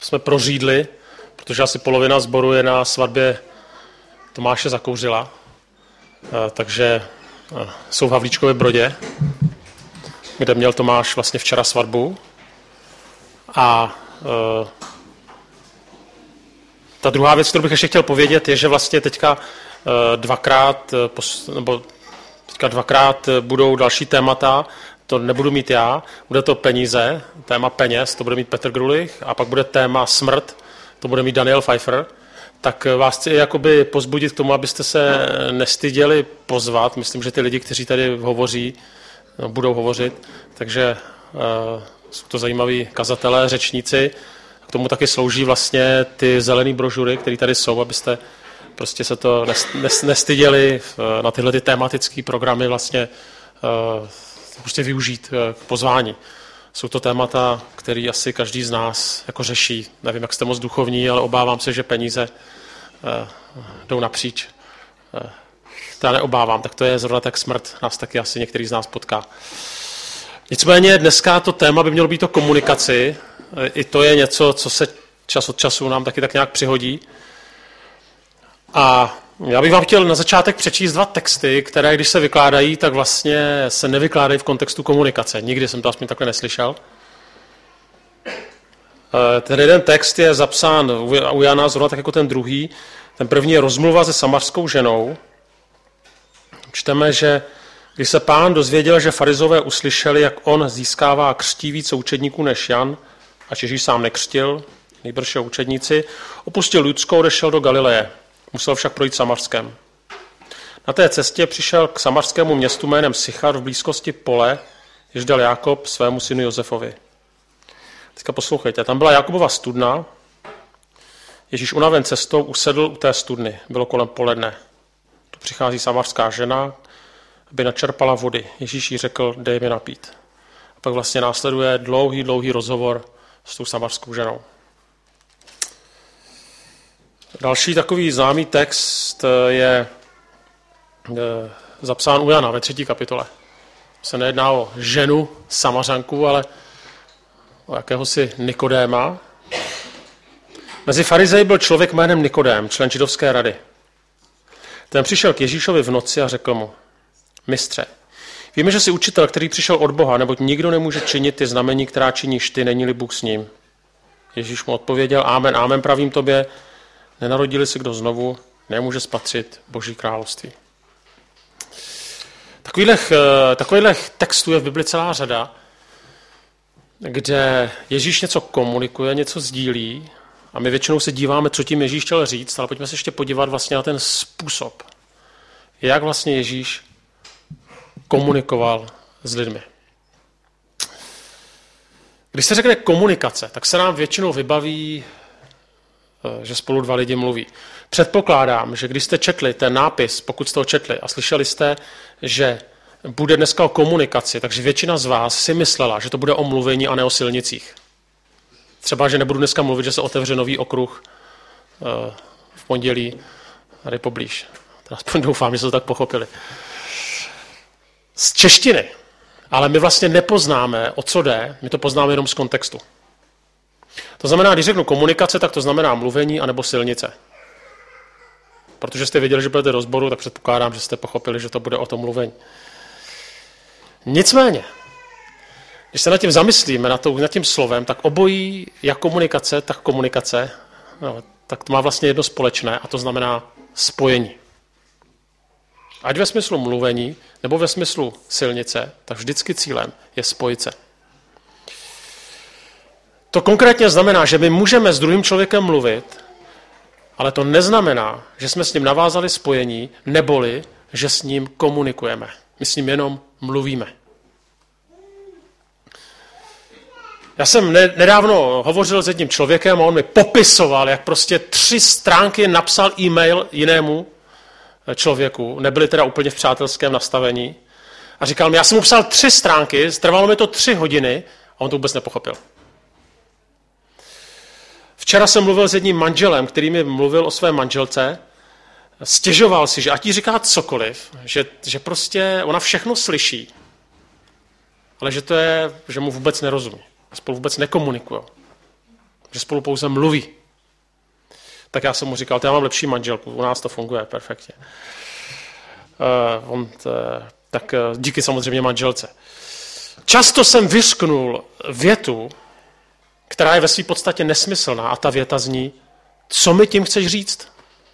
jsme prořídli, protože asi polovina sboru je na svatbě Tomáše Zakouřila, takže jsou v Havlíčkově Brodě, kde měl Tomáš vlastně včera svatbu. A ta druhá věc, kterou bych ještě chtěl povědět, je, že vlastně teďka dvakrát budou další témata, to nebudu mít já, bude to peníze, téma peněz, to bude mít Petr Grulich, a pak bude téma smrt, to bude mít Daniel Pfeiffer. Tak vás chci jakoby pozbudit k tomu, abyste se nestyděli pozvat. Myslím, že ty lidi, kteří tady hovoří, budou hovořit, takže jsou to zajímaví kazatelé, řečníci. K tomu taky slouží vlastně ty zelené brožury, které tady jsou, abyste prostě se to nestyděli na tyhle ty tematické programy vlastně prostě využít k pozvání. Jsou to témata, které asi každý z nás jako řeší. Nevím, jak jste moc duchovní, ale obávám se, že peníze jdou napříč. To já neobávám, tak to je zrovna tak smrt. Nás taky asi některý z nás potká. Nicméně dneska to téma by mělo být o komunikaci. I to je něco, co se čas od času nám taky tak nějak přihodí. A já bych vám chtěl na začátek přečíst 2 texty, které, když se vykládají, tak vlastně se nevykládají v kontextu komunikace. Nikdy jsem to aspoň takhle neslyšel. Ten jeden text je zapsán u Jana zrovna tak jako ten druhý. Ten první je rozmluva se samařskou ženou. Čteme, že když se Pán dozvěděl, že farizové uslyšeli, jak on získává křtí víc učedníků než Jan, a Ježíš sám nekřtil, nejbrž učedníci, opustil Judskou, odešel do Galileje. Musel však projít Samařskem. Na té cestě přišel k samařskému městu jménem Sychar v blízkosti pole, jež dal Jákob svému synu Josefovi. Teďka poslouchejte, tam byla Jakobova studna, Ježíš unaven cestou usedl u té studny, bylo kolem poledne. Tu přichází samařská žena, aby načerpala vody. Ježíš jí řekl, dej mi napít. A pak vlastně následuje dlouhý rozhovor s tou samařskou ženou. Další takový známý text je zapsán u Jana ve 3. kapitole. Se nejedná o ženu Samařanku, ale o jakéhosi Nikodéma. Mezi farizeji byl člověk jménem Nikodém, člen židovské rady. Ten přišel k Ježíšovi v noci a řekl mu, mistře, víme, že jsi učitel, který přišel od Boha, neboť nikdo nemůže činit ty znamení, která činíš ty, není-li Bůh s ním. Ježíš mu odpověděl, amen, amen, pravím tobě, nenarodili se kdo znovu, nemůže spatřit Boží království. Takových textů je v Bibli celá řada, kde Ježíš něco komunikuje, něco sdílí a my většinou se díváme, co tím Ježíš chtěl říct, ale pojďme se ještě podívat vlastně na ten způsob, jak vlastně Ježíš komunikoval s lidmi. Když se řekne komunikace, tak se nám většinou vybaví, že spolu 2 lidi mluví. Předpokládám, že když jste četli ten nápis, pokud jste ho četli a slyšeli jste, že bude dneska o komunikaci, takže většina z vás si myslela, že to bude o mluvení a ne o silnicích. Třeba, že nebudu dneska mluvit, že se otevře nový okruh v pondělí tady poblíž. Aspoň doufám, že se to tak pochopili. Z češtiny. Ale my vlastně nepoznáme, o co jde, my to poznáme jenom z kontextu. To znamená, když řeknu komunikace, tak to znamená mluvení anebo silnice. Protože jste věděli, že budete do sboru, tak předpokládám, že jste pochopili, že to bude o tom mluvení. Nicméně, když se nad tím zamyslíme, nad tím slovem, tak obojí, jak komunikace, tak komunikace, tak to má vlastně jedno společné a to znamená spojení. Ať ve smyslu mluvení, nebo ve smyslu silnice, tak vždycky cílem je spojit se. To konkrétně znamená, že my můžeme s druhým člověkem mluvit, ale to neznamená, že jsme s ním navázali spojení, neboli, že s ním komunikujeme. My s ním jenom mluvíme. Já jsem nedávno hovořil s jedním člověkem a on mi popisoval, jak prostě 3 stránky napsal e-mail jinému člověku, nebyli teda úplně v přátelském nastavení. A říkal mi, já jsem mu psal 3 stránky, trvalo mi to 3 hodiny a on to vůbec nepochopil. Včera jsem mluvil s jedním manželem, který mi mluvil o své manželce, stěžoval si, že ať jí říká cokoliv, že prostě ona všechno slyší, ale že mu vůbec nerozumí. Spolu vůbec nekomunikují. že spolu pouze mluví. Tak já jsem mu říkal, já mám lepší manželku, u nás to funguje perfektně. Tak díky samozřejmě manželce. Často jsem vyřknul větu, která je ve své podstatě nesmyslná a ta věta zní, co mi tím chceš říct?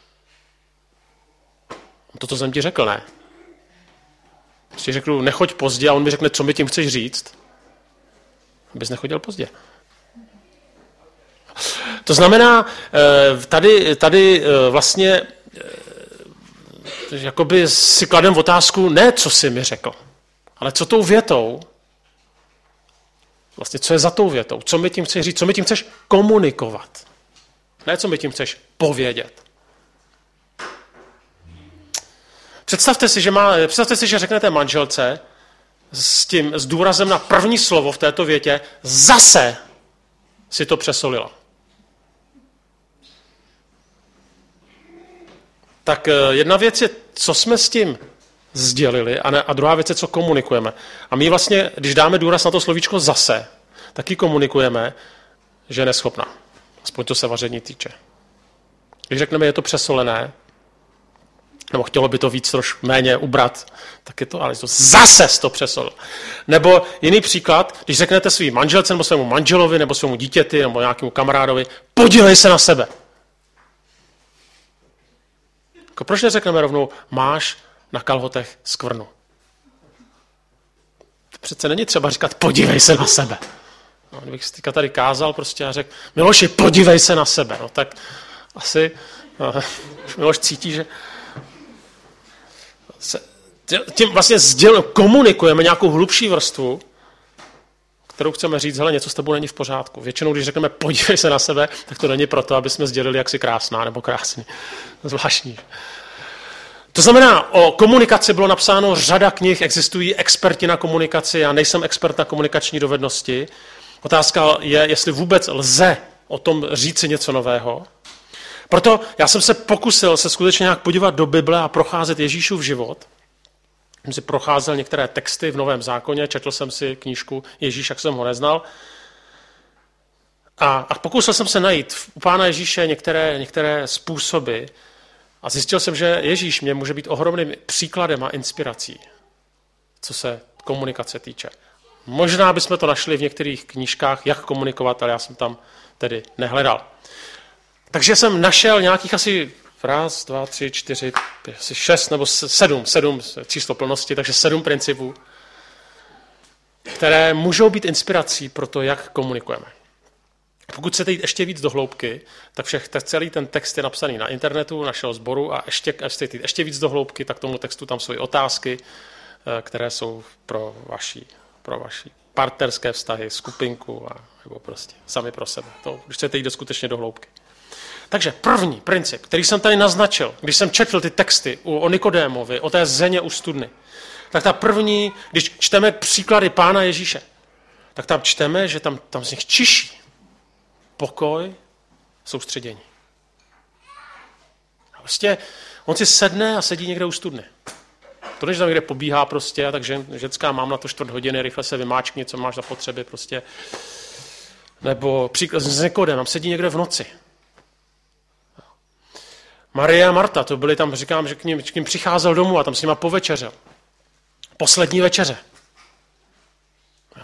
To jsem ti řekl, ne. Prostě řeknu, nechoď pozdě a on mi řekne, co mi tím chceš říct? Abys nechodil pozdě. To znamená, tady vlastně jakoby si kladem otázku, ne co jsi mi řekl, ale co tou větou, vlastně co je za tou větou, co mi tím chceš říct, co mi tím chceš komunikovat. Ne, co mi tím chceš povědět. Představte si, že řeknete manželce s důrazem na první slovo v této větě, zase si to přesolila. Tak jedna věc je, co jsme s tím sdělili, a druhá věc je, co komunikujeme. A my vlastně, když dáme důraz na to slovíčko zase, taky komunikujeme, že je neschopná. Aspoň to se vaření týče. Když řekneme, je to přesolené, nebo chtělo by to víc trošku méně ubrat, tak je to, ale to zase to přesolil. Nebo jiný příklad, když řeknete svým manželce, nebo svému manželovi, nebo svému dítěti, nebo nějakému kamarádovi, podívej se na sebe. Jako proč neřekneme rovnou, máš na kalhotech skvrnu? To přece není třeba říkat, podívej se na sebe. No, kdybych si tady kázal prostě a řekl, Miloši, podívej se na sebe. No tak asi Miloš cítí, že tím vlastně komunikujeme nějakou hlubší vrstvu, kterou chceme říct, hele, něco s tebou není v pořádku. Většinou, když řekneme, podívej se na sebe, tak to není proto, aby jsme sdělili, jak jsi krásná nebo krásný. Zvláštní. To znamená, o komunikaci bylo napsáno řada knih, existují experti na komunikaci, já nejsem expert na komunikační dovednosti. Otázka je, jestli vůbec lze o tom říci něco nového. Proto já jsem se pokusil se skutečně nějak podívat do Bible a procházet Ježíšův život. Jsem si procházel některé texty v Novém zákoně, četl jsem si knížku Ježíš, jak jsem ho neznal. A pokusil jsem se najít u Pána Ježíše některé způsoby a zjistil jsem, že Ježíš mě může být ohromným příkladem a inspirací, co se komunikace týče. Možná bychom to našli v některých knížkách, jak komunikovat, ale já jsem tam tedy nehledal. Takže jsem našel nějakých asi 1, 2, 3, 4, 5, 6 nebo 7 číslo plnosti, takže 7 principů, které můžou být inspirací pro to, jak komunikujeme. Pokud chcete jít ještě víc do hloubky, tak celý ten text je napsaný na internetu našeho sboru a chcete jít ještě víc do hloubky, tak tomu textu tam jsou i otázky, které jsou pro vaši partnerské vztahy, skupinku nebo prostě sami pro sebe. To, když chcete jít skutečně do hloubky. Takže první princip, který jsem tady naznačil, když jsem četl ty texty o Nikodémovi, o té zeně u studny, tak ta první, když čteme příklady Pána Ježíše, tak tam čteme, že tam z nich čiší pokoj, soustředění. A prostě on si sedne a sedí někde u studny. To než tam někde pobíhá prostě, takže ženská mám na to 4 hodiny, rychle se vymáčkni, co máš za potřeby prostě. Nebo příklad s Nikodémem, sedí někde v noci. Marie a Marta, to byli tam, říkám, že k ním přicházel domů a tam s nima povečeřel. Poslední večeře. Jo.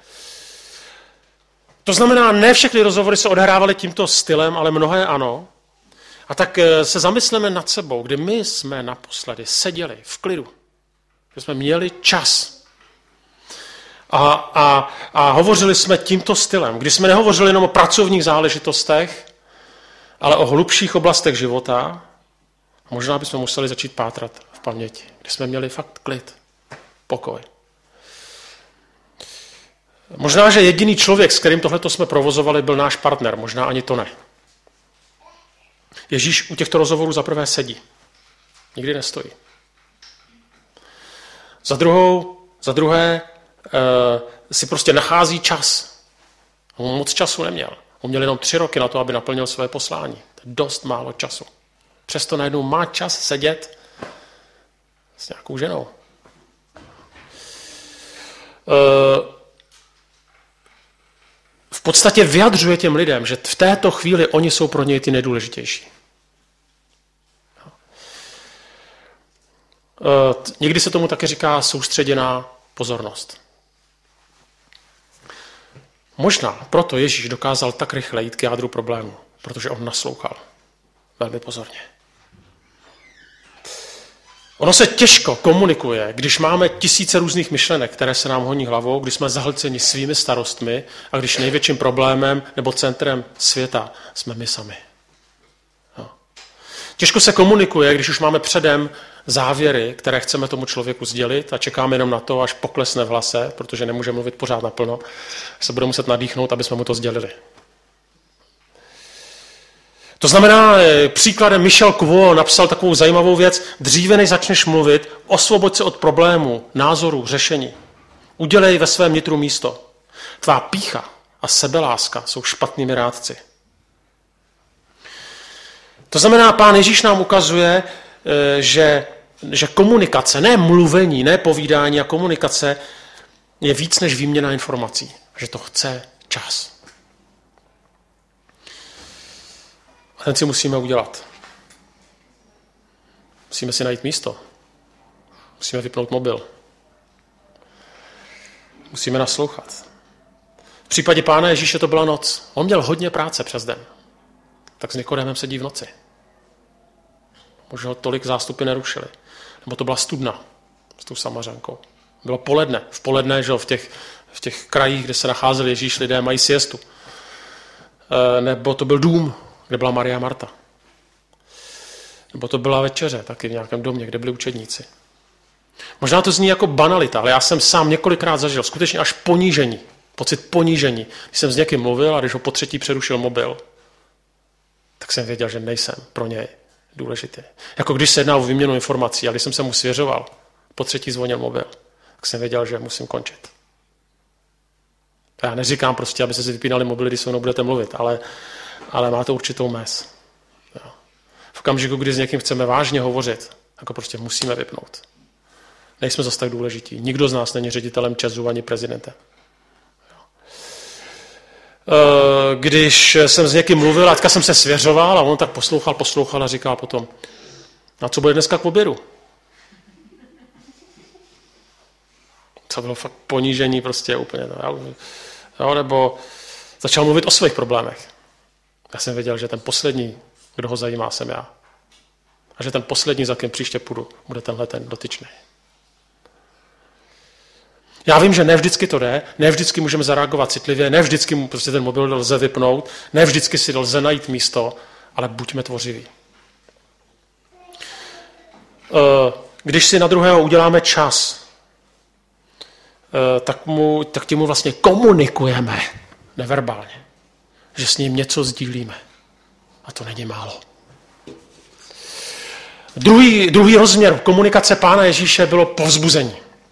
To znamená, ne všechny rozhovory se odehrávaly tímto stylem, ale mnohé ano. A tak se zamysleme nad sebou, kdy my jsme naposledy seděli v klidu, že jsme měli čas. A hovořili jsme tímto stylem, kdy jsme nehovořili jenom o pracovních záležitostech, ale o hlubších oblastech života. Možná bychom museli začít pátrat v paměti, kdy jsme měli fakt klid, pokoj. Možná, že jediný člověk, s kterým tohleto jsme provozovali, byl náš partner, možná ani to ne. Ježíš u těchto rozhovorů za prvé sedí. Nikdy nestojí. Za druhé si prostě nachází čas. On moc času neměl. On měl jenom 3 roky na to, aby naplnil své poslání. To je dost málo času. Přesto najednou má čas sedět s nějakou ženou. V podstatě vyjadřuje těm lidem, že v této chvíli oni jsou pro něj ty nejdůležitější. Někdy se tomu taky říká soustředěná pozornost. Možná proto Ježíš dokázal tak rychle jít k jádru problému, protože on naslouchal velmi pozorně. Ono se těžko komunikuje, když máme tisíce různých myšlenek, které se nám honí hlavou, když jsme zahlceni svými starostmi a když největším problémem nebo centrem světa jsme my sami. No. Těžko se komunikuje, když už máme předem závěry, které chceme tomu člověku sdělit a čekáme jenom na to, až poklesne v hlase, protože nemůže mluvit pořád naplno, se bude muset nadýchnout, aby jsme mu to sdělili. To znamená, příkladem Michel Quo napsal takovou zajímavou věc, dříve než začneš mluvit, osvoboď se od problému, názoru, řešení. Udělej ve svém nitru místo. Tvá pýcha a sebeláska jsou špatnými rádci. To znamená, Pán Ježíš nám ukazuje, že komunikace, ne mluvení, ne povídání a komunikace je víc než výměna informací. Že to chce čas. A ten si musíme udělat. Musíme si najít místo. Musíme vypnout mobil. Musíme naslouchat. V případě Pána Ježíše to byla noc. On měl hodně práce přes den. Tak s Nikodémem sedí v noci. Možná tolik zástupy nerušili. Nebo to byla studna s tou Samařankou. Bylo poledne. V poledne, že v těch krajích, kde se nacházel Ježíš, lidé mají siestu. Nebo to byl dům, kde byla Maria a Marta. Nebo to byla večeře, taky v nějakém domě, kde byli učedníci. Možná to zní jako banalita, ale já jsem sám několikrát zažil skutečně až ponížení, pocit ponížení. Když jsem s někým mluvil a když ho po třetí přerušil mobil, tak jsem věděl, že nejsem pro něj důležitý. Jako když se jedná o výměnu informací a když jsem se mu svěřoval, po třetí zvonil mobil, tak jsem věděl, že musím končit. A já neříkám prostě, aby se si vypínali mobily, když se mnou budete mluvit, ale má to určitou mez. Jo. V okamžiku, kdy s někým chceme vážně hovořit, jako prostě musíme vypnout. Nejsme zase tak důležití. Nikdo z nás není ředitelem ČEZu ani prezidentem. Když jsem s někým mluvil, a teďka jsem se svěřoval a on tak poslouchal a říkal potom, a co bude dneska k obědu? To bylo fakt ponížení prostě úplně. No, nebo začal mluvit o svých problémech. Já jsem věděl, že ten poslední, kdo ho zajímá, jsem já. A že ten poslední, za kým příště půjdu, bude tenhle ten dotyčný. Já vím, že ne vždycky to jde, ne vždycky můžeme zareagovat citlivě, ne vždycky prostě ten mobil lze vypnout, ne vždycky si lze najít místo, ale buďme tvořiví. Když si na druhého uděláme čas, tak tím mu vlastně komunikujeme neverbálně, že s ním něco sdílíme. A to není málo. Druhý rozměr komunikace Pána Ježíše bylo povzbuzení.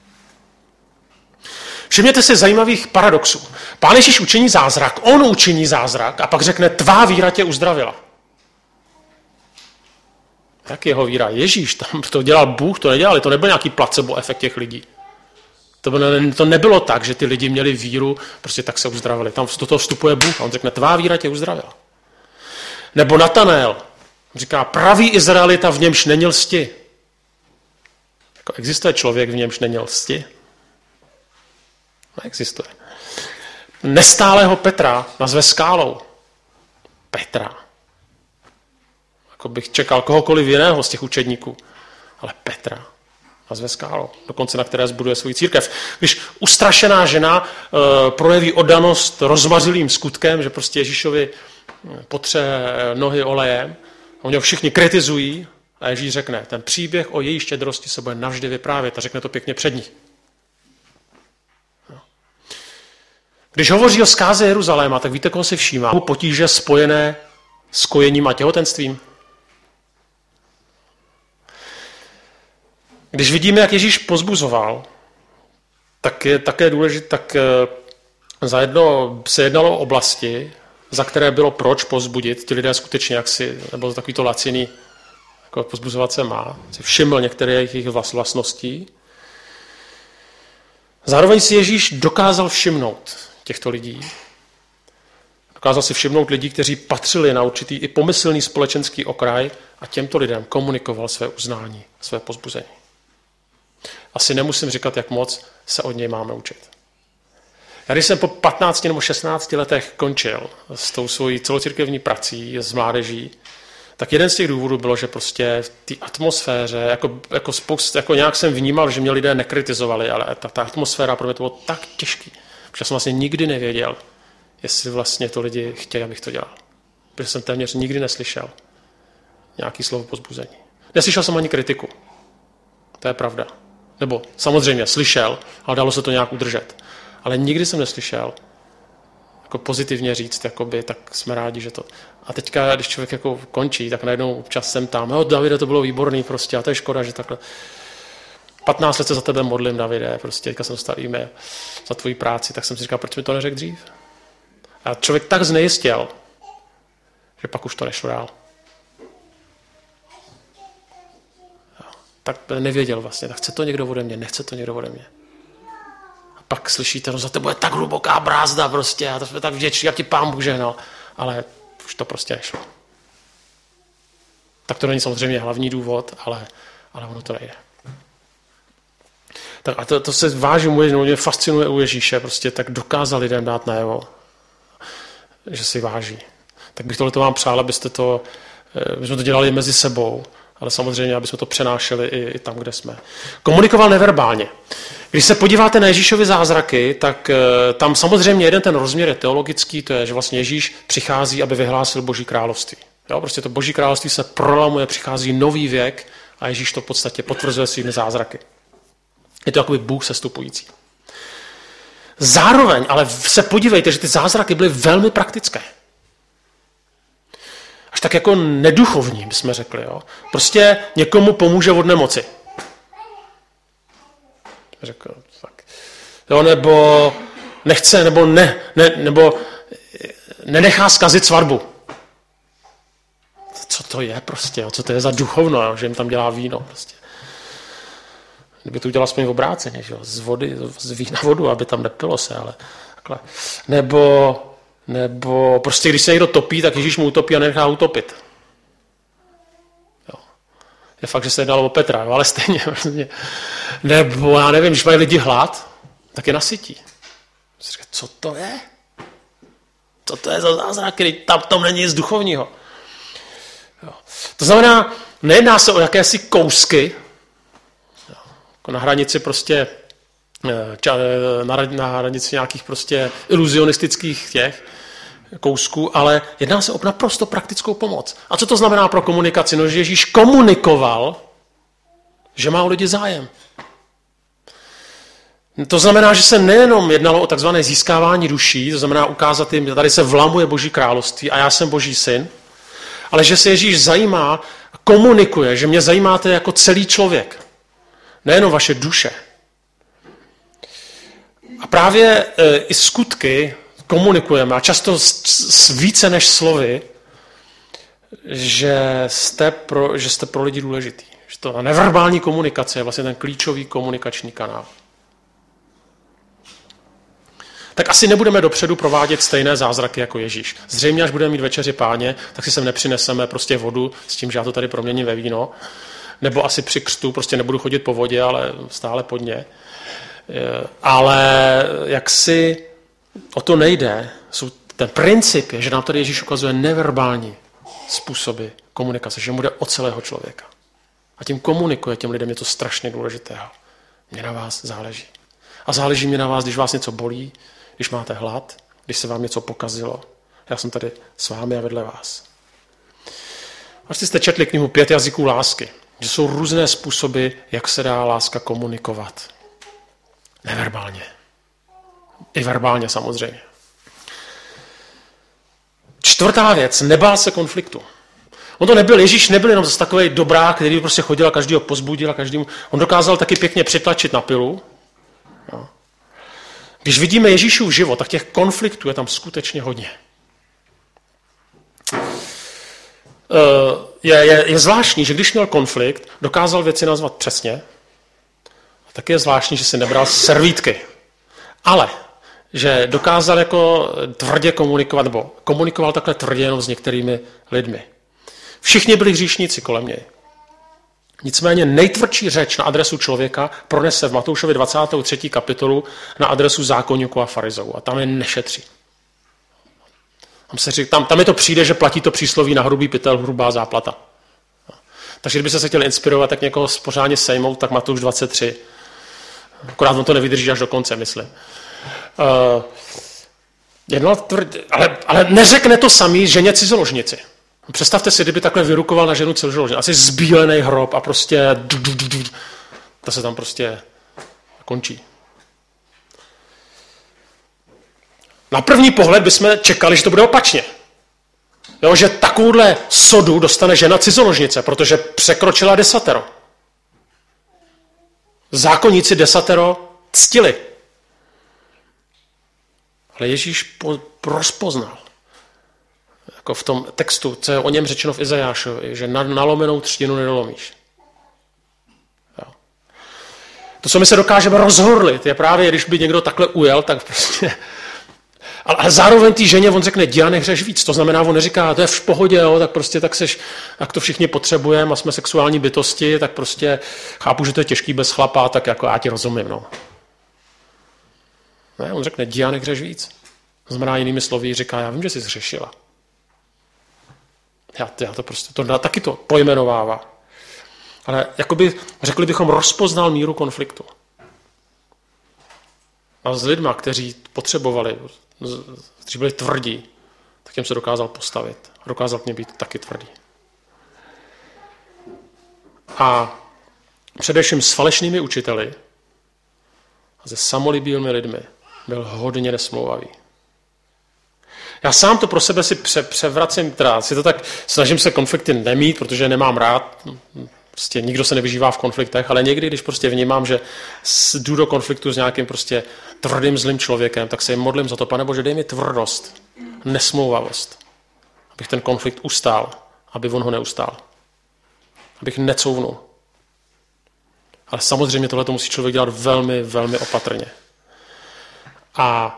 Všimněte si zajímavých paradoxů. Pán Ježíš učiní zázrak, on učiní zázrak a pak řekne, tvá víra tě uzdravila. Jak jeho víra? Ježíš, tam to dělal Bůh, to nedělali, to nebyl nějaký placebo efekt těch lidí. To nebylo tak, že ty lidi měli víru, prostě tak se uzdravili. Tam do toho vstupuje Bůh a on řekne, tvá víra tě uzdravila. Nebo Natanael říká, pravý Izraelita, v němž není lsti. Jako existuje člověk, v němž není lsti? Neexistuje. Nestálého Petra nazve skálou. Petra. Jako bych čekal kohokoliv jiného z těch učedníků. Ale Petra nazve skálou. Dokonce na které zbuduje svou církev. Když ustrašená žena projeví oddanost rozmařilým skutkem, že prostě Ježíšovi potře nohy olejem, a oni ho všichni kritizují a Ježíš řekne, ten příběh o její štědrosti se bude navždy vyprávět a řekne to pěkně před ní. Když hovoří o zkáze Jeruzaléma, tak víte, koho si všímá? Potíže spojené s kojením a těhotenstvím. Když vidíme, jak Ježíš pozbuzoval, tak je také důležité, tak zajedno se jednalo o oblasti, za které bylo proč pozbudit. Ti lidé skutečně jaksi, nebo takový to laciný, jako pozbuzovat se má, si všiml některé jejich vlastností. Zároveň si Ježíš dokázal všimnout těchto lidí Dokázal si všimnout lidí, kteří patřili na určitý i pomyslný společenský okraj a těmto lidem komunikoval své uznání, své povzbuzení. Asi nemusím říkat, jak moc se od něj máme učit. Já když jsem po 15 nebo 16 letech končil s tou svojí celocirkevní prací s mládeží, tak jeden z těch důvodů bylo, že prostě v té atmosféře, jako nějak jsem vnímal, že mě lidé nekritizovali, ale ta atmosféra pro mě to bylo tak těžký, protože jsem vlastně nikdy nevěděl, jestli vlastně to lidi chtějí, abych to dělal. Protože jsem téměř nikdy neslyšel nějaký slovo povzbuzení. Neslyšel jsem ani kritiku. To je pravda. Nebo samozřejmě slyšel, ale dalo se to nějak udržet. Ale nikdy jsem neslyšel jako pozitivně říct, jakoby, tak jsme rádi, že to... A teďka, když člověk jako končí, tak najednou občas jsem tam, jo, Davide, to bylo výborný prostě, a to je škoda, že takhle... 15 let se za tebe modlím, Davide, prostě teďka jsem dostal e-mail za tvoji práci, tak jsem si říkal, proč mi to neřekl dřív? A člověk tak znejistěl, že pak už to nešlo dál. Tak nevěděl vlastně, tak chce to někdo ode mě, nechce to někdo ode mě. A pak slyšíte, no za tebe je tak hluboká brázda prostě, a to jsme tak vděční, jak ti Pán Bůh žehnal, ale už to prostě nešlo. Tak to není samozřejmě hlavní důvod, ale ono to nejde. Tak a to se váží, mě fascinuje u Ježíše, prostě tak dokázal lidem dát najevo, že si váží. Tak bych tohle vám přál, abyste to, my jsme to dělali mezi sebou, ale samozřejmě, aby jsme to přenášeli i tam, kde jsme. Komunikoval neverbálně. Když se podíváte na Ježíšovy zázraky, tak tam samozřejmě jeden ten rozměr je teologický, to je, že vlastně Ježíš přichází, aby vyhlásil Boží království. Jo, prostě to Boží království se prolamuje, přichází nový věk a Ježíš to v podstatě potvrzuje svými zázraky. Je to jakoby Bůh sestupující. Zároveň, ale se podívejte, že ty zázraky byly velmi praktické. Až tak jako neduchovní, bychom řekli. Jo? Prostě někomu pomůže od nemoci. Řekl, tak. Jo, nebo nechce, nebo nenechá zkazit svatbu. Co to je prostě? Jo? Co to je za duchovno, jo? Že jim tam dělá víno prostě. Kdyby to udělal aspoň v obráceně, že jo? Z vína vodu, aby tam nepilo se, ale takhle. Nebo prostě když se někdo topí, tak Ježíš mu utopí a nenechá utopit. Jo. Je fakt, že se jednalo o Petra, jo, ale stejně. Nebo já nevím, když mají lidi hlad, tak je nasytí. Co to je? Co to je za zázrak, který tam tom není nic duchovního? Jo. To znamená, nejedná se o jakési kousky, jo. Jako na hranici prostě na hranici nějakých prostě iluzionistických těch kousků, ale jedná se o naprosto praktickou pomoc. A co to znamená pro komunikaci? No, že Ježíš komunikoval, že má o lidi zájem. To znamená, že se nejenom jednalo o takzvané získávání duší, to znamená ukázat jim, že tady se vlamuje Boží království a já jsem Boží syn, ale že se Ježíš zajímá, komunikuje, že mě zajímáte jako celý člověk. Nejenom vaše duše. A právě i skutky komunikujeme, a často více než slovy, že jste pro lidi důležitý. Že to neverbální komunikace je vlastně ten klíčový komunikační kanál. Tak asi nebudeme dopředu provádět stejné zázraky jako Ježíš. Zřejmě, až budeme mít večeři Páně, tak si sem nepřineseme prostě vodu s tím, že já to tady proměním ve víno. Nebo asi při křtu prostě nebudu chodit po vodě, ale stále pod ně. Ale jak si o to nejde, ten princip je, že nám tady Ježíš ukazuje neverbální způsoby komunikace, že mu jde o celého člověka. A tím komunikuje těm lidem něco strašně důležitého. Mně na vás záleží. A záleží mě na vás, když vás něco bolí, když máte hlad, když se vám něco pokazilo. Já jsem tady s vámi a vedle vás. Až jste četli knihu 5 jazyků lásky, že jsou různé způsoby, jak se dá láska komunikovat. Neverbálně. I verbálně samozřejmě. Čtvrtá věc, nebál se konfliktu. Ježíš nebyl jenom zase takový dobrák, který prostě chodil a každýho pozbudil a každému. On dokázal taky pěkně přitlačit na pilu. Jo. Když vidíme Ježíšův život, tak těch konfliktů je tam skutečně hodně. Je zvláštní, že když měl konflikt, dokázal věci nazvat přesně. A taky je zvláštní, že si nebral servítky. Ale že dokázal jako tvrdě komunikovat, nebo komunikoval takhle tvrdě jenom s některými lidmi. Všichni byli hříšníci kolem něj. Nicméně nejtvrdší řeč na adresu člověka pronese v Matoušovi 23. kapitolu na adresu zákonníků a farizeů. A tam je nešetří. Tam je to přijde, že platí to přísloví na hrubý pytel, hrubá záplata. Takže kdybyste se chtěli inspirovat, tak někoho pořádně sejmout, tak Matouš 23. Akorát on to nevydrží až do konce, myslím. Ale neřekne to samý ženě cizoložnici. Představte si, kdyby takhle vyrukoval na ženu cizoložnici. Asi zbílený hrob a prostě to se tam prostě končí. Na první pohled bychom čekali, že to bude opačně. Jo, že takovouhle sodu dostane žena cizoložnice, protože překročila 10. Zákonníci 10 ctili. Ale Ježíš rozpoznal. Jako v tom textu, co je o něm řečeno v Izajášovi, že nalomenou třtinu nedolomíš. Jo. To, co my se dokážeme rozhorlit, je právě, když by někdo takhle ujel, tak prostě... Ale zároveň té ženě on řekne, jdi a nehřeš víc. To znamená, on neříká, to je v pohodě, jo, tak prostě tak to všichni potřebujeme a jsme sexuální bytosti, tak prostě chápu, že to je těžký bez chlapa, tak jako já ti rozumím. No. Ne, on řekne, jdi a nehřeš víc. To znamená, jinými slovy, říká, já vím, že jsi zřešila. Já to prostě, taky to pojmenovává. Ale jakoby, řekli bychom, rozpoznal míru konfliktu. A s lidma, kteří potřebovali, kteří byli tvrdí, tak jim se dokázal postavit. Dokázal k ně být taky tvrdý. A především s falešnými učiteli a se samolibými lidmi byl hodně nesmlouvavý. Já sám to pro sebe si převracím, teda si to tak snažím se konflikty nemít, protože nemám rád, prostě nikdo se nevyžívá v konfliktech, ale někdy, když prostě vnímám, že jdu do konfliktu s nějakým prostě tvrdým zlým člověkem, tak se jim modlím za to, Pane Bože, dej mi tvrdost, nesmlouvavost, abych ten konflikt ustál, aby on ho neustál, abych necouvnul. Ale samozřejmě tohle to musí člověk dělat velmi, velmi opatrně. A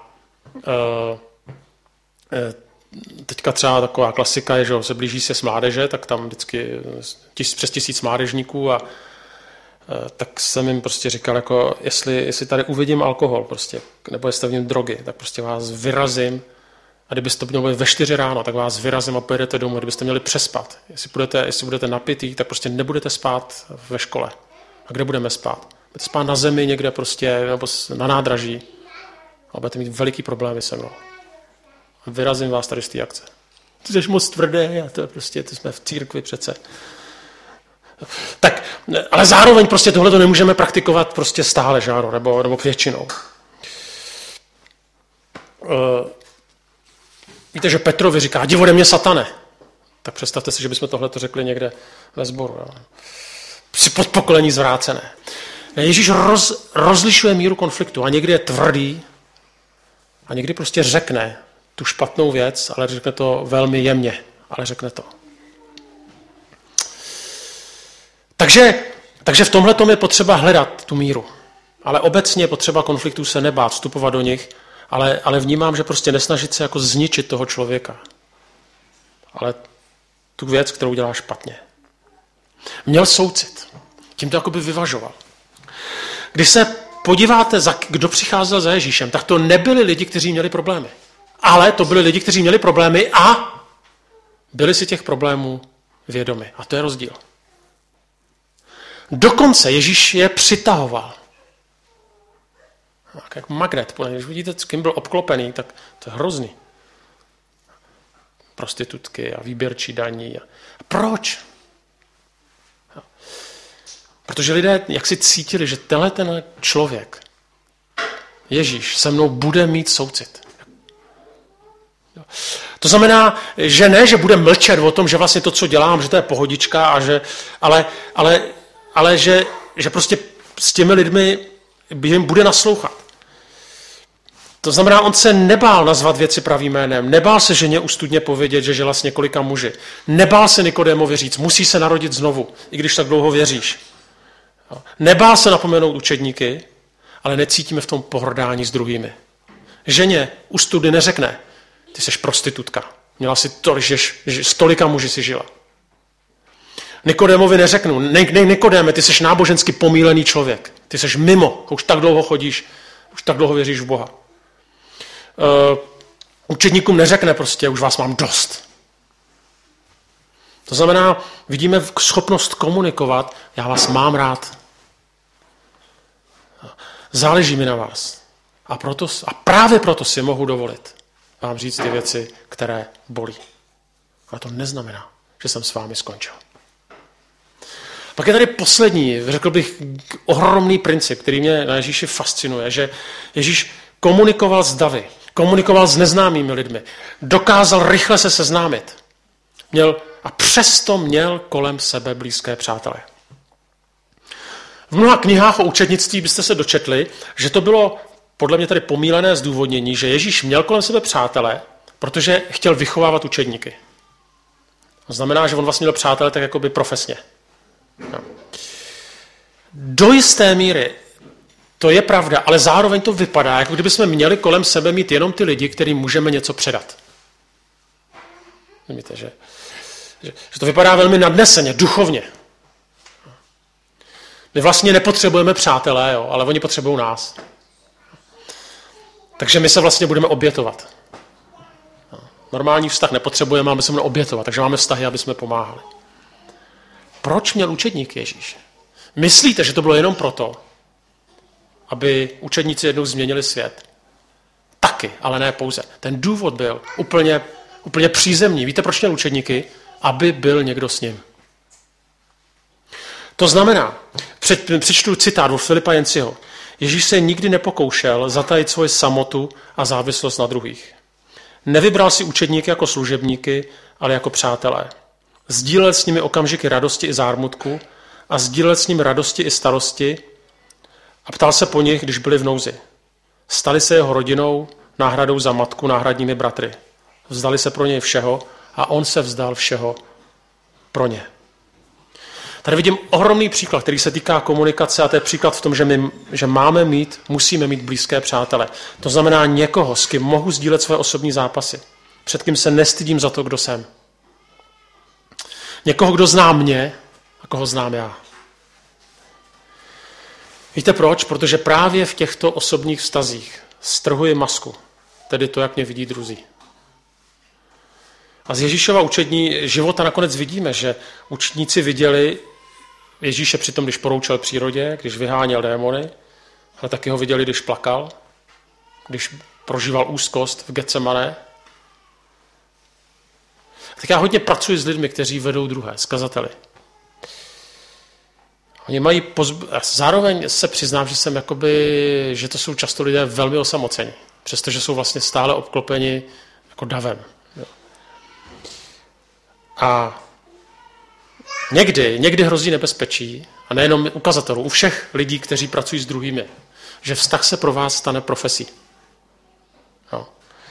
teďka třeba taková klasika je, že se blíží se s mládeže, tak tam vždycky přes 1000 mládežníků a tak jsem jim prostě říkal, jako jestli tady uvidím alkohol prostě, nebo jestli v něm drogy, tak prostě vás vyrazím a kdybyste to měli ve 4 ráno, tak vás vyrazím a pojedete domů, kdybyste měli přespat. Jestli budete napitý, tak prostě nebudete spát ve škole. A kde budeme spát? Budete spát na zemi někde prostě, nebo na nádraží a budete mít veliký problémy se mnou. Vyrazím vás tady z té akce. Ty jsi moc tvrdé a to je prostě, to jsme v církvi přece. Tak, ale zároveň prostě tohle to nemůžeme praktikovat prostě stále, žáro, nebo většinou. Víte, že Petrovi říká, jdi ode mě, satane. Tak představte si, že bychom tohle to řekli někde ve sboru. Jo. Při podpokolení zvrácené. Ježíš rozlišuje míru konfliktu a někdy je tvrdý a někdy prostě řekne tu špatnou věc, ale řekne to velmi jemně, ale řekne to. Takže v tomhle tom je potřeba hledat tu míru. Ale obecně je potřeba konfliktů se nebát, vstupovat do nich, ale vnímám, že prostě nesnažit se jako zničit toho člověka. Ale tu věc, kterou dělá špatně. Měl soucit. Tím to jakoby vyvažoval. Když se podíváte, kdo přicházel za Ježíšem, tak to nebyli lidi, kteří měli problémy. Ale to byli lidi, kteří měli problémy a byli si těch problémů vědomi. A to je rozdíl. Dokonce Ježíš je přitahoval. Jak magnet. Když vidíte, s kým byl obklopený, tak to je hrozný. Prostitutky a výběrčí daní. A proč? Protože lidé jak si cítili, že tenhle ten člověk, Ježíš, se mnou bude mít soucit. To znamená, že ne, že bude mlčet o tom, že vlastně to, co dělám, že to je pohodička, a že, ale že prostě s těmi lidmi jim bude naslouchat. To znamená, on se nebál nazvat věci pravým jménem, nebál se ženě u studně povědět, že žila s několika muži, nebál se Nikodémovi říct, musí se narodit znovu, i když tak dlouho věříš. Nebál se napomenout učedníky, ale necítíme v tom pohrdání s druhými. Ženě u study neřekne, ty jsi prostitutka, měla si tolik, že s tolika muži si žila. Nikodémovi neřeknu, Nikodéme, ty jsi nábožensky pomílený člověk, ty jsi mimo, už tak dlouho chodíš, už tak dlouho věříš v Boha. Učedníkům neřekne prostě, už vás mám dost. To znamená, vidíme schopnost komunikovat, já vás mám rád. Záleží mi na vás. A právě proto si mohu dovolit vám říct ty věci, které bolí. Ale to neznamená, že jsem s vámi skončil. Pak je tady poslední, řekl bych, ohromný princip, který mě na Ježíši fascinuje, že Ježíš komunikoval s davy, komunikoval s neznámými lidmi, dokázal rychle se seznámit. A přesto měl kolem sebe blízké přátele. V mnoha knihách o učednictví byste se dočetli, že to bylo podle mě tady pomílené zdůvodnění, že Ježíš měl kolem sebe přátele, protože chtěl vychovávat učedníky. To znamená, že on vlastně měl přátele tak jakoby profesně. No. Do jisté míry to je pravda, ale zároveň to vypadá, jako kdybychom měli kolem sebe mít jenom ty lidi, kterým můžeme něco předat. Víte, že to vypadá velmi nadneseně, duchovně. My vlastně nepotřebujeme přátelé, jo, ale oni potřebují nás. Takže my se vlastně budeme obětovat. Normální vztah nepotřebujeme, ale my se budeme obětovat, takže máme vztahy, aby jsme pomáhali. Proč měl učedník Ježíš? Myslíte, že to bylo jenom proto, aby učedníci jednou změnili svět? Taky, ale ne pouze. Ten důvod byl úplně přízemní. Víte, proč měl učedníky? Aby byl někdo s ním. To znamená, přečtu citát od Filipa Jenciho. Ježíš se nikdy nepokoušel zatajit svoji samotu a závislost na druhých. Nevybral si učedníky jako služebníky, ale jako přátelé. Sdílel s nimi okamžiky radosti i zármutku a sdílel s nimi radosti i starosti a ptal se po nich, když byli v nouzi. Stali se jeho rodinou, náhradou za matku, náhradními bratry. Vzdali se pro něj všeho a on se vzdal všeho pro ně. Tady vidím ohromný příklad, který se týká komunikace a to je příklad v tom, že musíme mít blízké přátele. To znamená někoho, s kým mohu sdílet své osobní zápasy. Před kým se nestydím za to, kdo jsem. Někoho, kdo zná mě a koho znám já. Víte proč? Protože právě v těchto osobních vztazích strhuji masku, tedy to, jak mě vidí druzí. A z Ježíšova učení života nakonec vidíme, že učedníci viděli Ježíše přitom, když poroučel přírodě, když vyháněl démony, ale taky ho viděli, když plakal, když prožíval úzkost v Getsemane. Tak já hodně pracuji s lidmi, kteří vedou druhé, s kazateli. Oni mají zároveň se přiznám, že to jsou často lidé velmi osamocení, přestože jsou vlastně stále obklopeni jako davem. A někdy hrozí nebezpečí, a nejenom u kazatelů, u všech lidí, kteří pracují s druhými, že vztah se pro vás stane profesí. No.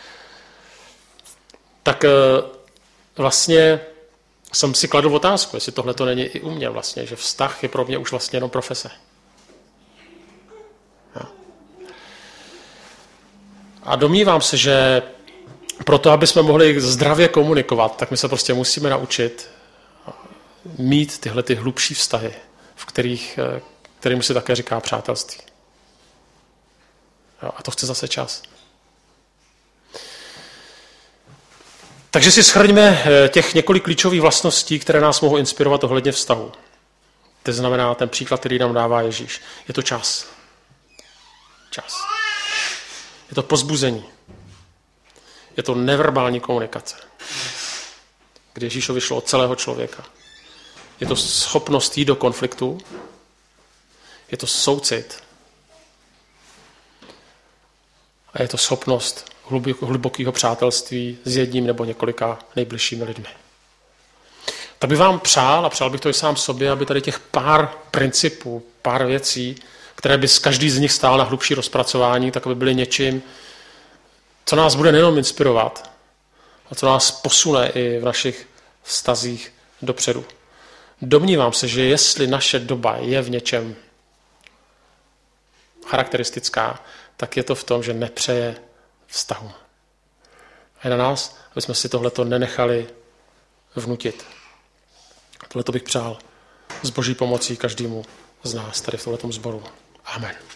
Tak vlastně jsem si kladl otázku, jestli tohle to není i u mě vlastně, že vztah je pro mě už vlastně jenom profese. No. A domnívám se, že proto, aby jsme mohli zdravě komunikovat, tak my se prostě musíme naučit mít tyhle ty hlubší vztahy, kterým se také říká přátelství. Jo, a to chce zase čas. Takže si shrňme těch několik klíčových vlastností, které nás mohou inspirovat ohledně vztahu. To znamená ten příklad, který nám dává Ježíš. Je to čas. Čas. Je to povzbuzení. Je to neverbální komunikace, kdy Ježíšovi šlo od celého člověka. Je to schopnost jít do konfliktu, je to soucit a je to schopnost hlubokého přátelství s jedním nebo několika nejbližšími lidmi. Tak bych vám přál, a přál bych to i sám sobě, aby tady těch pár principů, pár věcí, které by každý z nich stál na hlubší rozpracování, tak aby byly něčím, co nás bude nejenom inspirovat, a co nás posune i v našich vztazích dopředu. Domnívám se, že jestli naše doba je v něčem charakteristická, tak je to v tom, že nepřeje vztahu. A je na nás, aby jsme si tohleto nenechali vnutit. Tohleto bych přál s Boží pomocí každému z nás tady v tomhletom sboru. Amen.